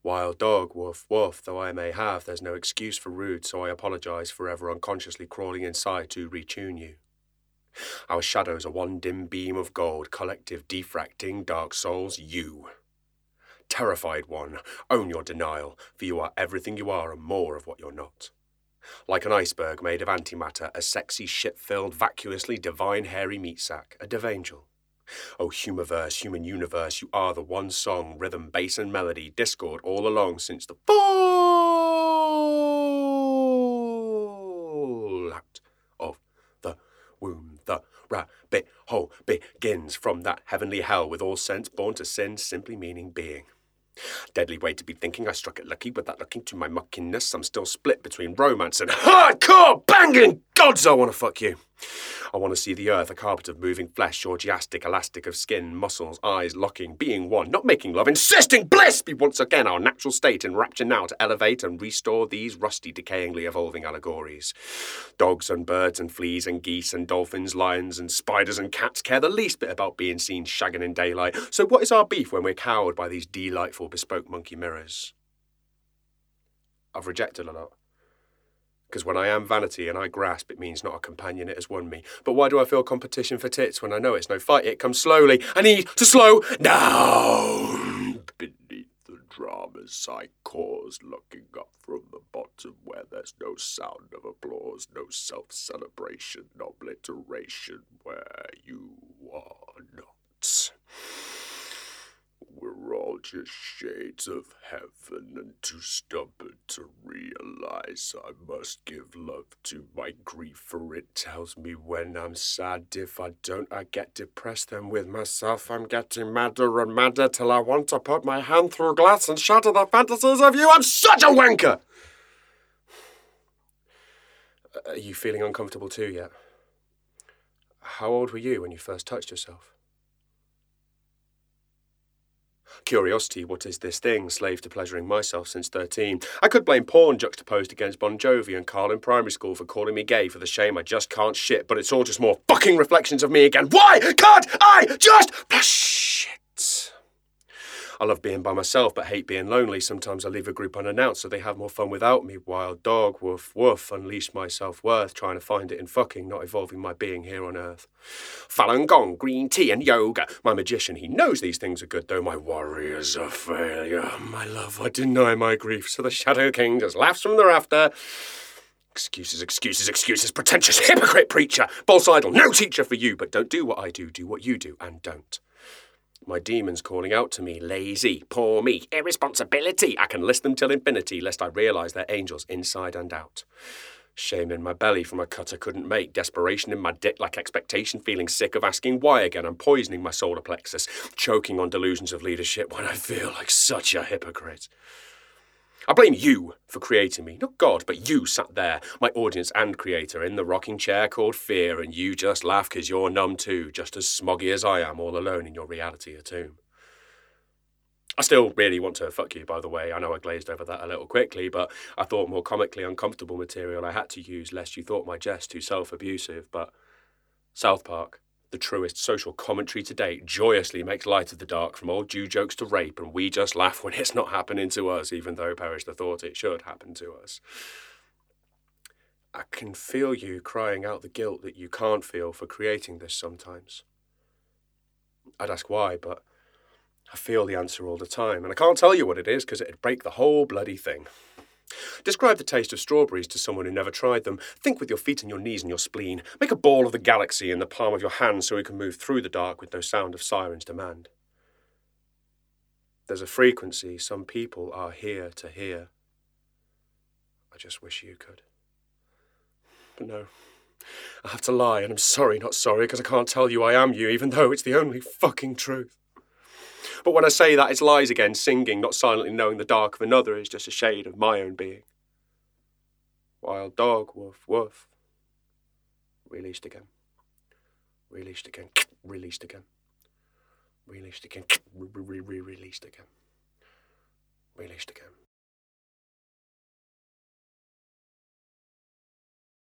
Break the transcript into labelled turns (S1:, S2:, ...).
S1: Wild dog, woof, woof, though I may have, there's no excuse for rude, so I apologise for ever unconsciously crawling inside to retune you. Our shadows are one dim beam of gold, collective diffracting dark souls, you. Terrified one, own your denial, for you are everything you are and more of what you're not. Like an iceberg made of antimatter, a sexy shit-filled, vacuously divine hairy meat sack, a devangel. Oh, humiverse, human universe, you are the one song, rhythm, bass and melody, discord all along since the fallout of the womb. The rabbit hole begins from that heavenly hell with all sense born to sin, simply meaning being. Deadly way to be thinking, I struck it lucky without looking to my muckiness. I'm still split between romance and hardcore banging gods. I want to fuck you. I want to see the earth, a carpet of moving flesh, orgiastic, elastic of skin, muscles, eyes, locking, being one, not making love, insisting bliss be once again our natural state in rapture now to elevate and restore these rusty, decayingly evolving allegories. Dogs and birds and fleas and geese and dolphins, lions and spiders and cats care the least bit about being seen shagging in daylight. So what is our beef when we're cowed by these delightful bespoke monkey mirrors? I've rejected a lot. Because when I am vanity and I grasp, it means not a companion, it has won me. But why do I feel competition for tits when I know it's no fight? It comes slowly. I need to slow down. Beneath the dramas I cause, looking up from the bottom where there's no sound of applause, no self-celebration, no obliteration, where you are not. We're all just shades of heaven and too stubborn to realize I must give love to my grief, for it tells me when I'm sad. If I don't, I get depressed, and with myself I'm getting madder and madder till I want to put my hand through glass and shatter the fantasies of you. I'm such a wanker! Are you feeling uncomfortable too yet? How old were you when you first touched yourself? Curiosity, what is this thing? Slave to pleasuring myself since 13. I could blame porn juxtaposed against Bon Jovi and Carl in primary school for calling me gay for the shame I just can't shit, but it's all just more fucking reflections of me again. Why can't I just shit? I love being by myself, but hate being lonely. Sometimes I leave a group unannounced so they have more fun without me. Wild dog, woof, woof, unleash my self-worth, trying to find it in fucking, not evolving my being here on earth. Falun Gong, green tea and yoga. My magician, he knows these things are good, though my warrior's a failure. My love, I deny my grief, so the Shadow King just laughs from the rafter. Excuses, excuses, excuses, pretentious hypocrite preacher. False idol, no teacher for you, but don't do what I do what you do, and don't. My demons calling out to me, lazy, poor me, irresponsibility. I can list them till infinity, lest I realise they're angels inside and out. Shame in my belly from a cut I couldn't make, desperation in my dick like expectation, feeling sick of asking why again. I'm poisoning my solar plexus, choking on delusions of leadership when I feel like such a hypocrite. I blame you for creating me, not God, but you sat there, my audience and creator, in the rocking chair called fear, and you just laugh because you're numb too, just as smoggy as I am, all alone in your reality tomb. I still really want to fuck you, by the way. I know I glazed over that a little quickly, but I thought more comically uncomfortable material I had to use, lest you thought my jest too self-abusive, but South Park, the truest social commentary to date, joyously makes light of the dark, from old Jew jokes to rape, and we just laugh when it's not happening to us, even though perish the thought it should happen to us. I can feel you crying out the guilt that you can't feel for creating this sometimes. I'd ask why, but I feel the answer all the time, and I can't tell you what it is because it'd break the whole bloody thing. Describe the taste of strawberries to someone who never tried them. Think with your feet and your knees and your spleen. Make a ball of the galaxy in the palm of your hand so we can move through the dark with no sound of sirens demand. There's a frequency some people are here to hear. I just wish you could. But no, I have to lie, and I'm sorry, not sorry, because I can't tell you I am you, even though it's the only fucking truth. But when I say that, it's lies again, singing, not silently knowing the dark of another is just a shade of my own being. Wild dog, woof, woof. Released again. Released again. Released again. Released again. Released again. Released again.